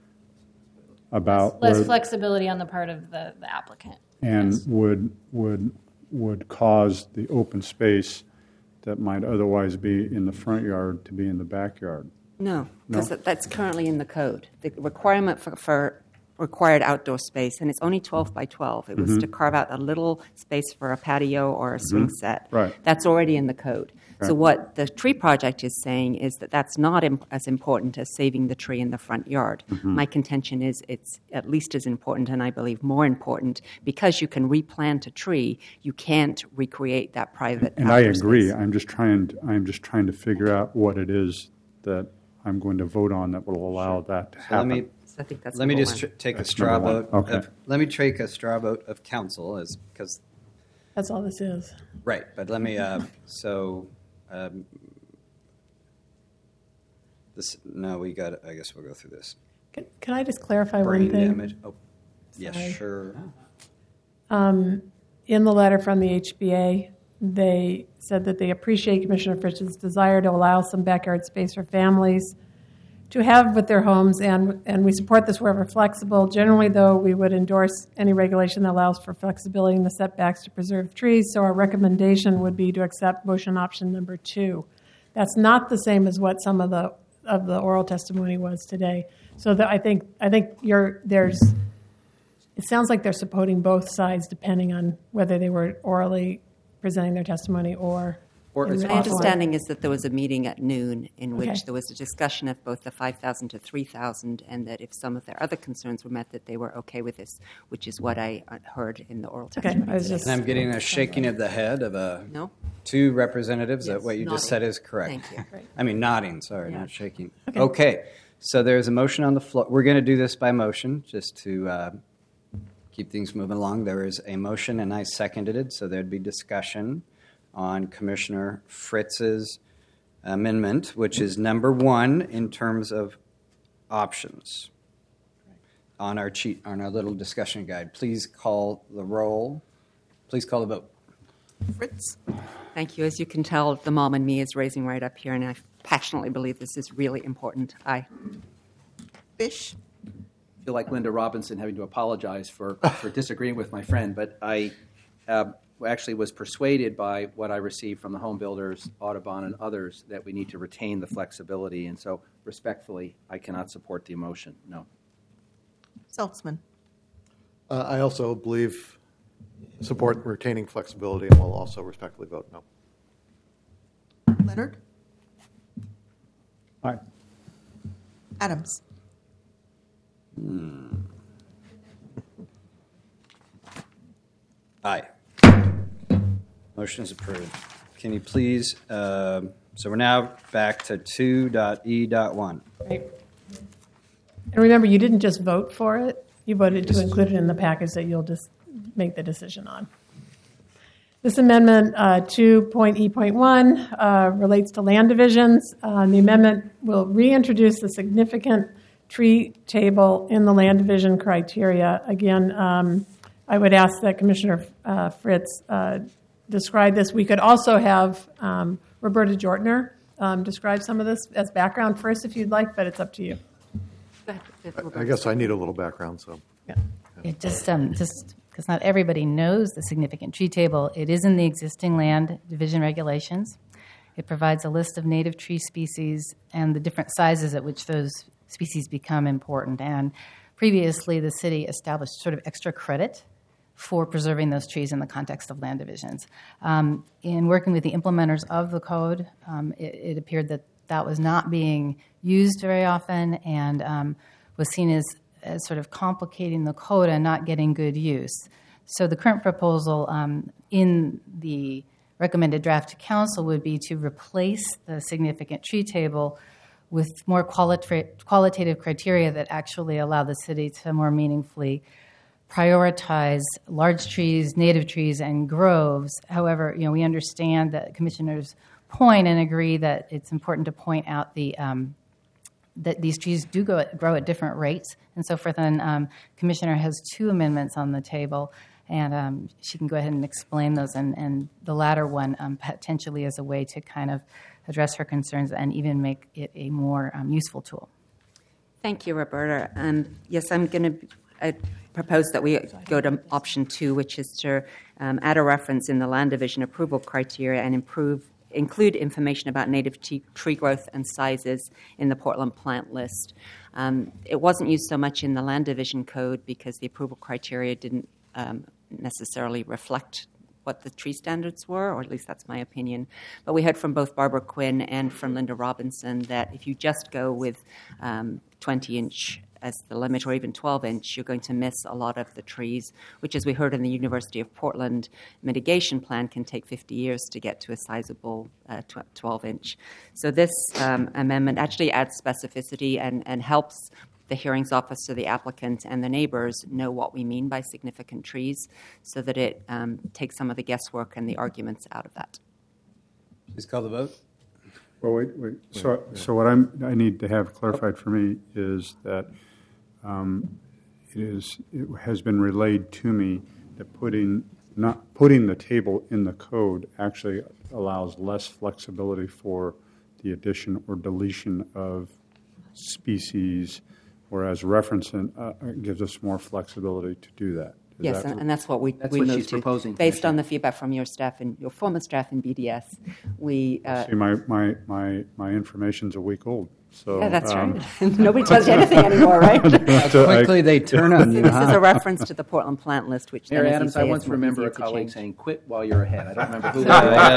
about Less where- flexibility on the part of the, the applicant. and Yes. would would would cause the open space that might otherwise be in the front yard to be in the backyard. No, because No? that's currently in the code. The requirement for, for required outdoor space, and it's only twelve by twelve. It was Mhm. to carve out a little space for a patio or a swing set. Right. That's already in the code. So Right. what the tree project is saying is that that's not imp- as important as saving the tree in the front yard. Mhm. My contention is it's at least as important, and I believe more important, because you can replant a tree, you can't recreate that private And I outdoor agree. space. I'm just trying. To, I'm just trying to figure out what it is that I'm going to vote on that will allow that to So let happen. me, I think that's let me number just one. tr- take a That's straw number one. vote. Okay. Of, let me take a straw vote of council, as because That's all this is. right. But let me. Uh, so um, this. No, we got. I guess we'll go through this. Can, can I just clarify Brain one thing? damage. Oh, yes, Sorry. sure. Um, in the letter from the H B A, they said that they appreciate Commissioner Fritz's desire to allow some backyard space for families to have with their homes, and, and we support this wherever flexible. Generally, though, we would endorse any regulation that allows for flexibility in the setbacks to preserve trees, so our recommendation would be to accept motion option number two. That's not the same as what some of the of the oral testimony was today. So that I think I think you're there's it sounds like they're supporting both sides depending on whether they were orally presenting their testimony or. Or in it's the My offline. understanding is that there was a meeting at noon in which Okay. there was a discussion of both the five thousand to three thousand, and that if some of their other concerns were met, that they were okay with this, which is what I uh, heard in the oral Okay, testimony. I was today. just- And I'm getting a shaking of the head of a No? two representatives that Yes, what you just nodding. said is correct. Thank you. Great. I mean, nodding, sorry, Yeah. not shaking. Okay. Okay, so there's a motion on the floor. We're going to do this by motion, just to uh, keep things moving along. There is a motion, and I seconded it, so there'd be discussion on Commissioner Fritz's amendment, which is number one in terms of options. On our cheat, on our little discussion guide, please call the roll. Please call the vote. Fritz, Thank you. As you can tell, the mom in me is raising right up here, and I passionately believe this is really important. Aye. Fish, I feel like Linda Robinson having to apologize for, for disagreeing with my friend, but I uh, actually was persuaded by what I received from the home builders, Audubon, and others that we need to retain the flexibility. And so, respectfully, I cannot support the motion. No. Saltzman, Uh, I also believe support retaining flexibility and will also respectfully vote no. Leonard? Aye. Adams? Hmm. Aye. Motion is approved. Can you please, um, so we're now back to two E one. Right. And remember, you didn't just vote for it. You voted to include it in the package that you'll just make the decision on. This amendment, uh, two E one, uh, relates to land divisions. Uh, the amendment will reintroduce the significant tree table in the land division criteria. Again, um, I would ask that Commissioner uh, Fritz uh, describe this. We could also have um, Roberta Jortner um, describe some of this as background first if you'd like, but it's up to you. I, I guess I need a little background, so. Yeah. It just, um, just because not everybody knows the significant tree table, it is in the existing land division regulations. It provides a list of native tree species and the different sizes at which those species become important. And previously, the city established sort of extra credit for preserving those trees in the context of land divisions. Um, in working with the implementers of the code, um, it, it appeared that that was not being used very often and um, was seen as, as sort of complicating the code and not getting good use. So the current proposal um, in the recommended draft to council would be to replace the significant tree table with more qualita- qualitative criteria that actually allow the city to more meaningfully prioritize large trees, native trees, and groves. However, you know, we understand that Commissioner's point and agree that it's important to point out the um, that these trees do go at, grow at different rates and so forth. And um, Commissioner has two amendments on the table, and um, she can go ahead and explain those. And, and the latter one um, potentially as a way to kind of address her concerns and even make it a more um, useful tool. Thank you, Roberta. Um, yes, I'm going to uh, propose that we go to option two, which is to um, add a reference in the land division approval criteria and improve include information about native t- tree growth and sizes in the Portland plant list. Um, it wasn't used so much in the land division code because the approval criteria didn't um, necessarily reflect what the tree standards were, or at least that's my opinion. But we heard from both Barbara Quinn and from Linda Robinson that if you just go with um, twenty-inch as the limit, or even twelve-inch, you're going to miss a lot of the trees, which, as we heard in the University of Portland mitigation plan, can take fifty years to get to a sizable uh, twelve-inch. So this um, amendment actually adds specificity and, and helps the hearings officer, the applicant, and the neighbors know what we mean by significant trees, so that it um, takes some of the guesswork and the arguments out of that. Please call the vote. Well, wait, wait. So, so what I'm, I need to have clarified for me is that um, it is it has been relayed to me that putting not putting the table in the code actually allows less flexibility for the addition or deletion of species, whereas referencing uh, gives us more flexibility to do that. Is Yes, that and, and that's what we, That's we what moved she's to. proposing, Based on the feedback from your staff and your former staff in B D S, we. Uh, See, my, my, my, my information's a week old. So, yeah, that's um, right. Nobody tells you anything anymore, right? How quickly they turn on you, This huh? is a reference to the Portland plant list, which Mayor then, as Adams, you say, I once is more remember easier a to colleague change. saying, quit while you're ahead. I don't remember who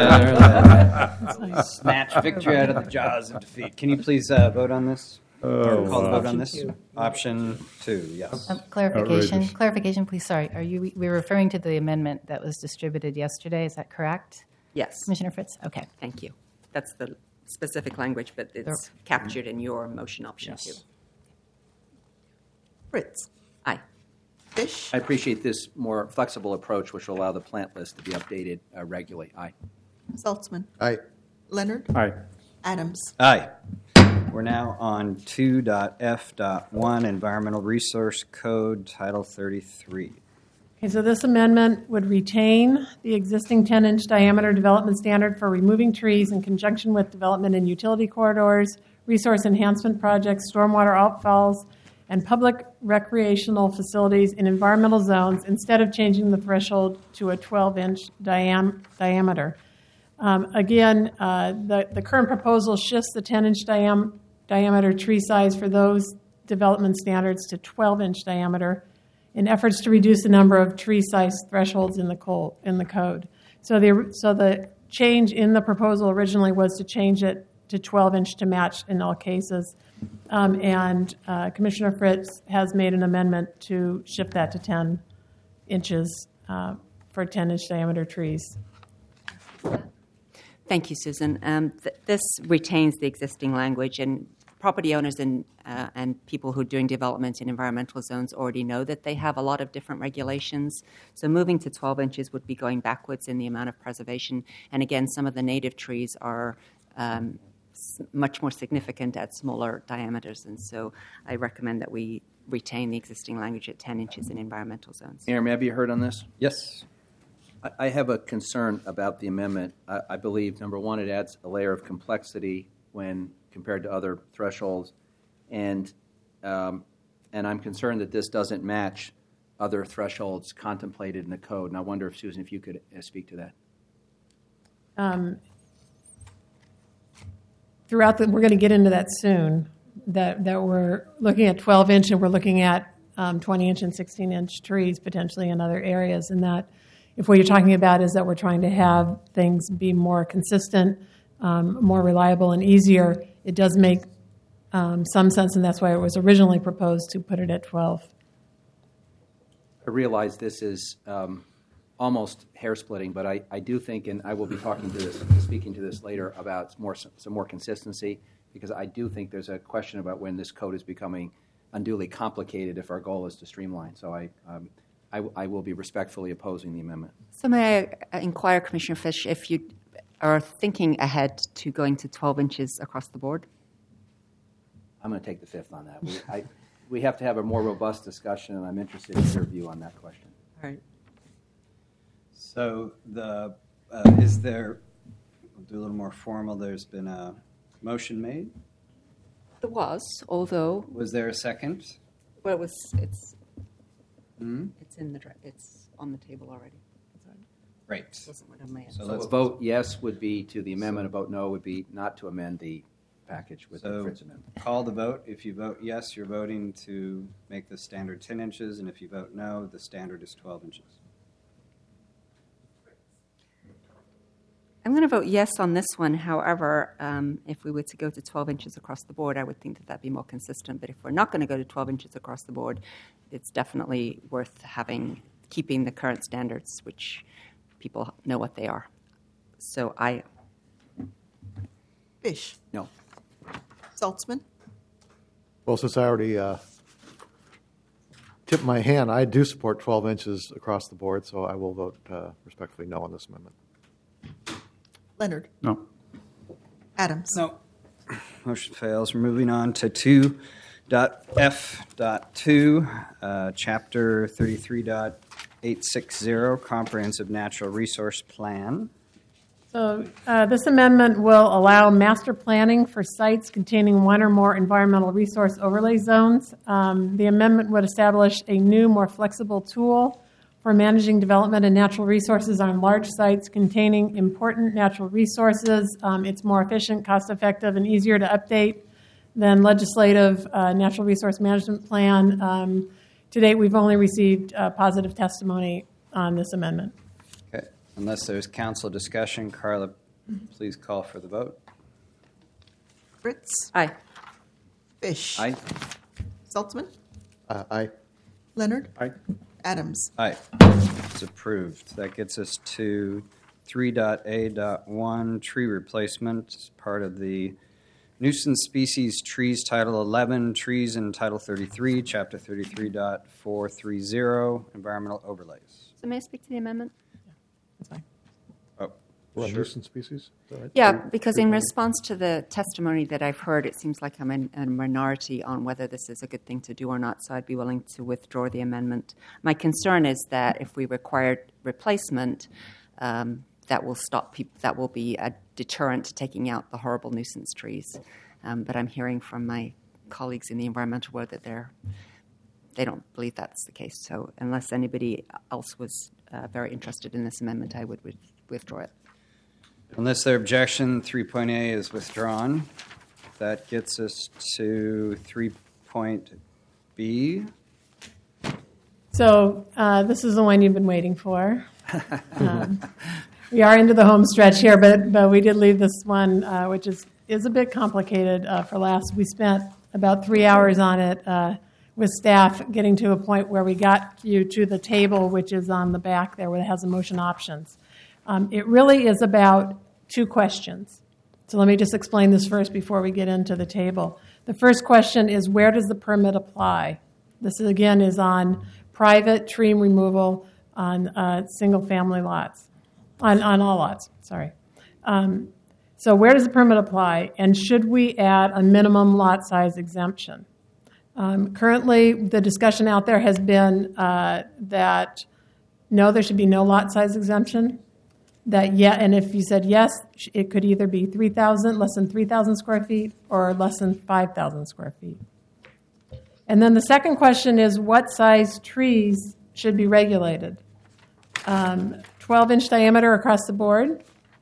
Yeah, that yeah, yeah. Snatch victory out of the jaws of defeat. Can you please uh, vote on this? Oh, or call the wow. vote on this? Option two, yes. Um, clarification, Outrageous. clarification, please. Sorry, are you? We're referring to the amendment that was distributed yesterday. Is that correct, Yes, Commissioner Fritz? Okay. thank you. That's the specific language, but it's captured in your motion option Yes. two. Fritz? Aye. Fish? I appreciate this more flexible approach, which will allow the plant list to be updated uh, regularly. Aye. Saltzman? Aye. Leonard? Aye. Adams? Aye. We're now on two F one, Environmental Resource Code, Title thirty-three. Okay, so this amendment would retain the existing ten-inch diameter development standard for removing trees in conjunction with development in utility corridors, resource enhancement projects, stormwater outfalls, and public recreational facilities in environmental zones instead of changing the threshold to a twelve-inch diam- diameter. Um, again, uh, the, the current proposal shifts the ten-inch diam- diameter tree size for those development standards to twelve-inch diameter in efforts to reduce the number of tree size thresholds in the col- in the code. So the so the change in the proposal originally was to change it to twelve inch to match in all cases, um, and uh, Commissioner Fritz has made an amendment to shift that to ten inches uh, for ten inch diameter trees. Thank you, Susan. Um, th- this retains the existing language, and property owners and uh, and people who are doing development in environmental zones already know that they have a lot of different regulations. So moving to twelve inches would be going backwards in the amount of preservation. And again, some of the native trees are um, s- much more significant at smaller diameters, and so I recommend that we retain the existing language at ten inches in environmental zones. Aaron, have you heard on this? Yes. I, I have a concern about the amendment. I, I believe, number one, it adds a layer of complexity when compared to other thresholds, and um, and I'm concerned that this doesn't match other thresholds contemplated in the code. And I wonder if, Susan, if you could uh, speak to that. Um, throughout the, we're going to get into that soon, that, that we're looking at twelve inch and we're looking at um, twenty inch and sixteen inch trees potentially in other areas, and that if what you're talking about is that we're trying to have things be more consistent, um, more reliable and easier, it does make um, some sense, and that's why it was originally proposed to put it at twelve. I realize this is um, almost hair splitting, but I, I do think, and I will be talking to this, speaking to this later about more some more consistency, because I do think there's a question about when this code is becoming unduly complicated if our goal is to streamline. So I, um, I, I will be respectfully opposing the amendment. So may I inquire, Commissioner Fish, if you are thinking ahead to going to twelve inches across the board? I'm going to take the fifth on that. We, I, we have to have a more robust discussion, and I'm interested in your view on that question. All right. So the uh, is there? We'll do a little more formal. There's been a motion made. There was, although Was there a second? well, it was it's Hmm? it's in the dra- it's on the table already. Right. Wasn't what I meant. So So let's a vote yes would be to the amendment. A vote no would be not to amend the package with the So Fritz amendment. call the vote. If you vote yes, you're voting to make the standard ten inches, and if you vote no, the standard is twelve inches. I'm going to vote yes on this one. However, um, if we were to go to twelve inches across the board, I would think that that'd be more consistent. But if we're not going to go to twelve inches across the board, it's definitely worth having keeping the current standards, which people know what they are. So I Fish. No. Saltzman. Well, since I already uh, tipped my hand, I do support twelve inches across the board, so I will vote uh, respectfully no on this amendment. Leonard. No. Adams. No. Motion fails. We're moving on to two dot F dot two, uh, chapter thirty-three dot eight sixty, Comprehensive Natural Resource Plan. So uh, this amendment will allow master planning for sites containing one or more environmental resource overlay zones. Um, the amendment would establish a new, more flexible tool for managing development and natural resources on large sites containing important natural resources. Um, it's more efficient, cost-effective, and easier to update than legislative uh, natural resource management plan. Um, to date, we've only received uh, positive testimony on this amendment. Okay. Unless there's council discussion, Carla, please call for the vote. Fritz. Aye. Fish. Aye. Saltzman. Uh, aye. Leonard. Aye. Adams. Aye. It's approved. That gets us to three dot A dot one, tree replacement, as part of the Nuisance Species Trees Title eleven, Trees in Title thirty-three, Chapter thirty-three point four three zero, Environmental Overlays. So may I speak to the amendment? That's fine. Oh, Well, sure. nuisance species? Is that right? Yeah, because in response to the testimony that I've heard, it seems like I'm in a minority on whether this is a good thing to do or not, so I'd be willing to withdraw the amendment. My concern is that if we require replacement, um, that will stop people, that will be a deterrent to taking out the horrible nuisance trees. Um, but I'm hearing from my colleagues in the environmental world that they're, they don't believe that's the case. So unless anybody else was uh, very interested in this amendment, I would with- withdraw it. Unless their objection, three point A is withdrawn. That gets us to three point B. So uh, this is the one you've been waiting for. Um, we are into the home stretch here, but but we did leave this one, uh, which is is a bit complicated uh, for last. We spent about three hours on it uh, with staff, getting to a point where we got you to the table, which is on the back there, where it has the motion options. Um, it really is about two questions. So let me just explain this first before we get into the table. The first question is, where does the permit apply? This, is, again, is on private tree removal on uh, single-family lots, on, on all lots, sorry. Um, so where does the permit apply, and should we add a minimum lot size exemption? Um, currently, the discussion out there has been uh, that, no, there should be no lot size exemption. That yeah, and if you said yes, it could either be three thousand, less than three thousand square feet, or less than five thousand square feet. And then the second question is, what size trees should be regulated? Um, twelve-inch diameter across the board,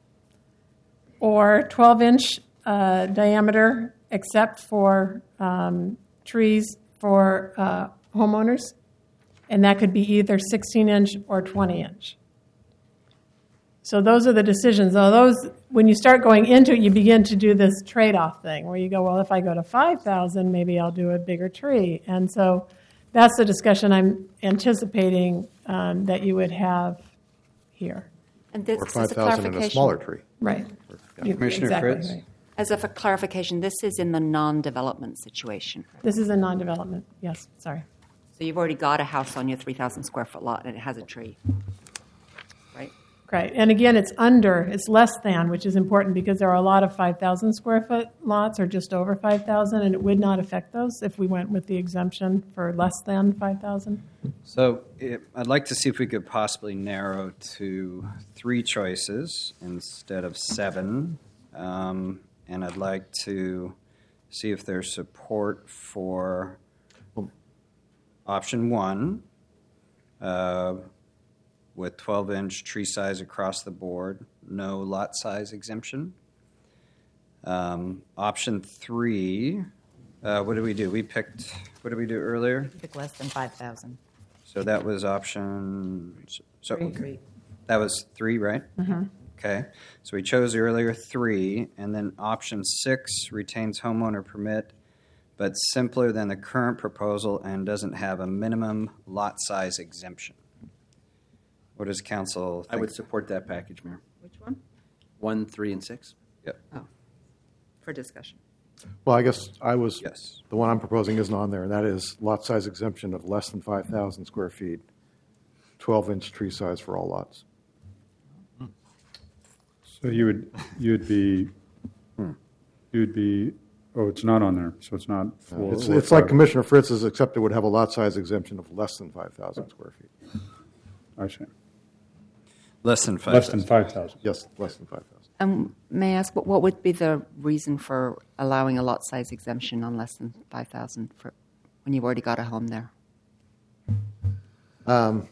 or twelve-inch uh, diameter except for um, trees for uh, homeowners, and that could be either sixteen-inch or twenty-inch. So those are the decisions. Though those, when you start going into it, you begin to do this trade-off thing where you go, well, if I go to five thousand, maybe I'll do a bigger tree. And so that's the discussion I'm anticipating um, that you would have here. And this Or is five a thousand in a clarification. smaller tree. Right. You- Commissioner exactly Fritz? right. As a for clarification, this is in the non-development situation. This is a non-development. Yes, sorry. So you've already got a house on your three thousand square foot lot and it has a tree, right? Right. And again, it's under, it's less than, which is important because there are a lot of five thousand square foot lots or just over five thousand, and it would not affect those if we went with the exemption for less than five thousand. So it, I'd like to see if we could possibly narrow to three choices instead of seven. Um, and I'd like to see if there's support for option one, uh, with twelve-inch tree size across the board, no lot size exemption. Um, option three, uh, what did we do? We picked, what did we do earlier? Pick less than five thousand. So that was option, so Three. okay. That was three, right? Mm-hmm. Okay, so we chose earlier three, and then option six retains homeowner permit, but simpler than the current proposal and doesn't have a minimum lot size exemption. What does council think? I would support that package, Mayor. Which one? One, three, and six. Yep. Oh, for discussion. Well, I guess I was, Yes. the one I'm proposing isn't on there, and that is lot size exemption of less than five thousand square feet, twelve-inch tree size for all lots. So you would, you'd be, you'd be, oh, it's not on there, so it's not four. It's, or it's like five. Commissioner Fritz's, except it would have a lot size exemption of less than five thousand square feet. I see. Less than five. Less than five thousand. Yes, less than five thousand. Um, may I ask, what, what would be the reason for allowing a lot size exemption on less than five thousand for when you've already got a home there? Um,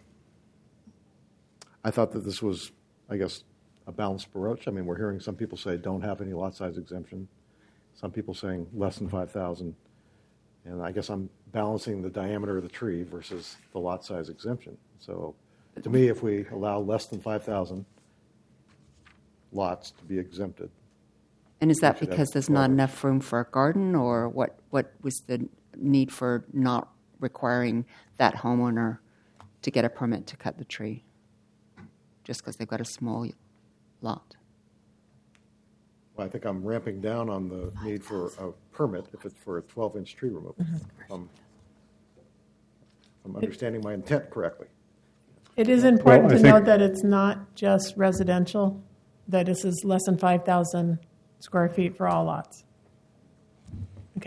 I thought that this was, I guess, a balanced approach. I mean, we're hearing some people say don't have any lot size exemption, some people saying less than five thousand, and I guess I'm balancing the diameter of the tree versus the lot size exemption. So to me, if we allow less than five thousand lots to be exempted. And is that We should have because there's not twelve. enough room for a garden, or what, what was the need for not requiring that homeowner to get a permit to cut the tree? Just because they've got a small lot? Well, I think I'm ramping down on the need for a permit if it's for a twelve-inch tree removal. If I'm, if I'm understanding my intent correctly. It is important Well, I to think- note that it's not just residential, that this is less than five thousand square feet for all lots. Okay.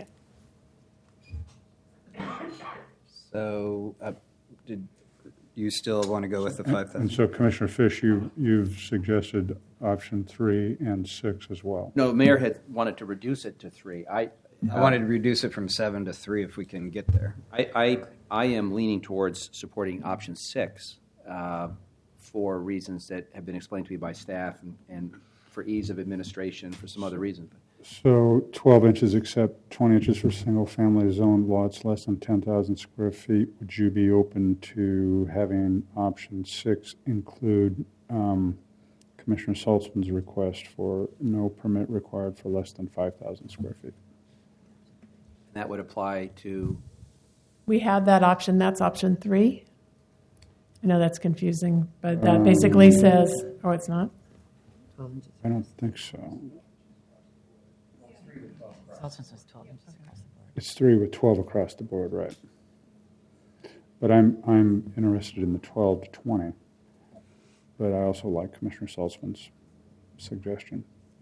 So uh, did you still want to go with the five And thousand? so Commissioner Fish, you, you've suggested option three and six as well. No, Mayor had wanted to reduce it to three. I, I wanted to reduce it from seven to three if we can get there. I, I, I am leaning towards supporting option six uh, for reasons that have been explained to me by staff and, and for ease of administration, for some other reasons. So twelve inches except twenty inches for single-family zone lots less than ten thousand square feet. Would you be open to having option six include um, Commissioner Saltzman's request for no permit required for less than five thousand square feet? That would apply to, We had that option, that's option three. I know that's confusing, but that basically says, oh, it's not? I don't think so. It's three with twelve across the board, right? But I'm I'm interested in the twelve to twenty. But I also like Commissioner Saltzman's suggestion.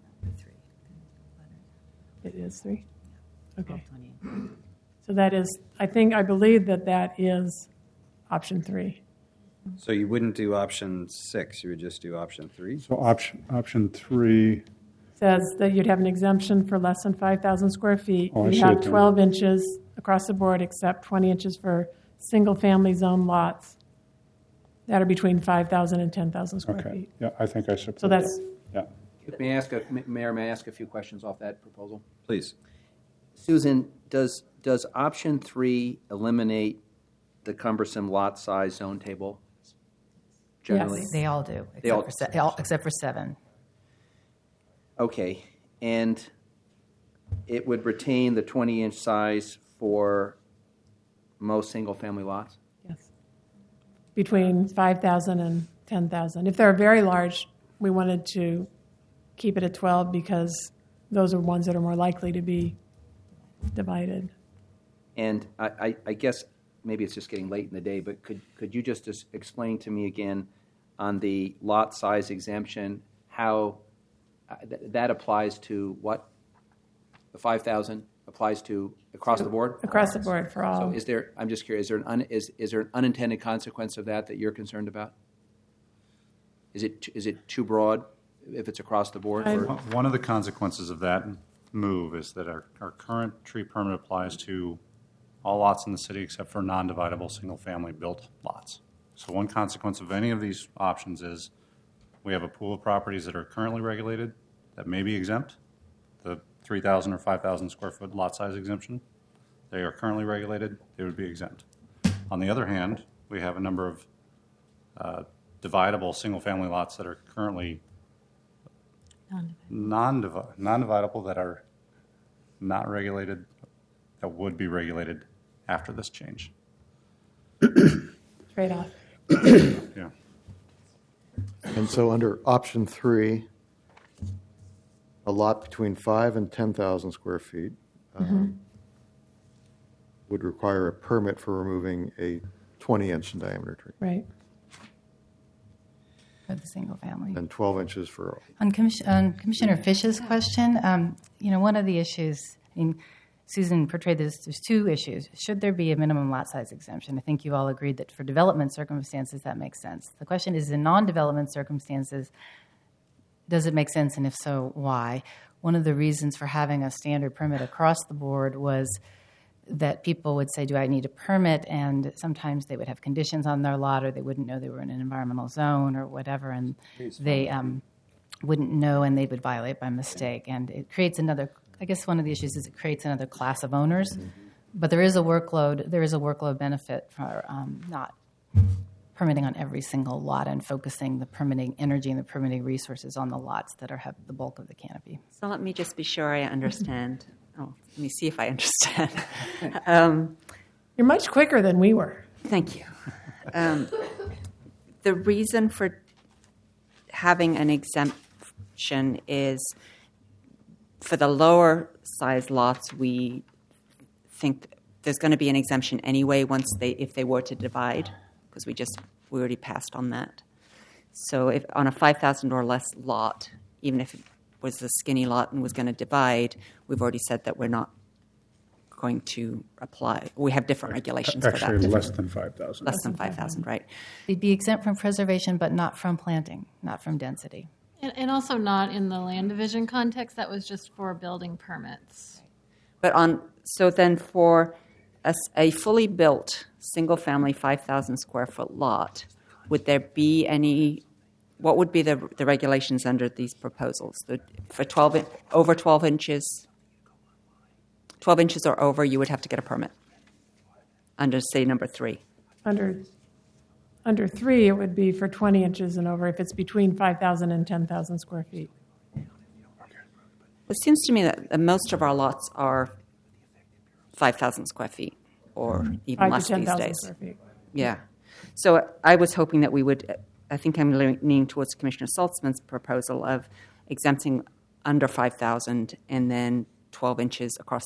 It is three? Okay. So that is, I think, I believe that that is option three. So you wouldn't do option six, you would just do option three? So option option three. Says that you'd have an exemption for less than five thousand square feet. Oh, I You see have it then. twelve inches across the board except twenty inches for single-family zone lots that are between five thousand and ten thousand square Okay. feet. Yeah, I think I support So that's, that. Yeah. may I ask, a, Mayor, may I ask a few questions off that proposal? Please. Susan, does, does option three eliminate the cumbersome lot size zone table? Generally? Yes, they all do, They all- except for, se- all- except for seven. Okay, and it would retain the twenty-inch size for most single-family lots? yes, between five thousand and ten thousand. If they're very large, we wanted to keep it at twelve because those are ones that are more likely to be divided. And I, I, I guess maybe it's just getting late in the day, but could, could you just dis- explain to me again on the lot size exemption how uh, th- that applies to what? The five thousand applies to across the board? Across the board for all. So is there, I'm just curious, is there an, un, is, is there an unintended consequence of that that you're concerned about? Is it, t- is it too broad if it's across the board? or- One of the consequences of that move is that our, our current tree permit applies to all lots in the city except for non-dividable single-family built lots. So one consequence of any of these options is we have a pool of properties that are currently regulated that may be exempt, the three thousand or five thousand square foot lot size exemption. They are currently regulated, they would be exempt. On the other hand, we have a number of uh, dividable single-family lots that are currently non-divi- non-dividable that are not regulated, that would be regulated after this change. Trade-off. Yeah. And so under option three, a lot between five and ten thousand square feet um, would require a permit for removing a twenty-inch in diameter tree, Right. For the single family. and twelve inches for On, Commis- on Commissioner Fish's question, um, you know, one of the issues, I mean, Susan portrayed this, there's two issues. Should there be a minimum lot size exemption? I think you all agreed that for development circumstances, that makes sense. The question is, in non-development circumstances, does it make sense, and if so, why? One of the reasons for having a standard permit across the board was that people would say, do I need a permit? And sometimes they would have conditions on their lot, or they wouldn't know they were in an environmental zone or whatever, and they um, wouldn't know, and they would violate by mistake. And it creates another, I guess one of the issues is it creates another class of owners. Mm-hmm. But there is a workload, there is a workload benefit for um, not permitting on every single lot and focusing the permitting energy and the permitting resources on the lots that are have the bulk of the canopy. So let me just be sure I understand. Oh, let me see if I understand. um, You're much quicker than we were. Thank you. Um, the reason for having an exemption is for the lower size lots, we think there's going to be an exemption anyway once they, if they were to divide, because we just, we already passed on that. So if on a five thousand or less lot, even if it was a skinny lot and was going to divide, we've already said that we're not going to apply. We have different regulations Actually, for that. less different- than five thousand. Less than five thousand, right. They'd be exempt from preservation, but not from planting, not from density. And, and also not in the land division context. That was just for building permits. But on, so then for a, s- a fully built, single-family, five thousand square foot lot, would there be any what would be the, the regulations under these proposals? The, for twelve in- over twelve inches, twelve inches or over, you would have to get a permit under, say, number three. Under, under three, it would be for twenty inches and over if it's between five thousand and ten thousand square feet. It seems to me that, that most of our lots are five thousand square feet or even Five less to ten these thousand days. square feet. Yeah. So I was hoping that we would, I think I'm leaning towards Commissioner Saltzman's proposal of exempting under five thousand and then twelve inches across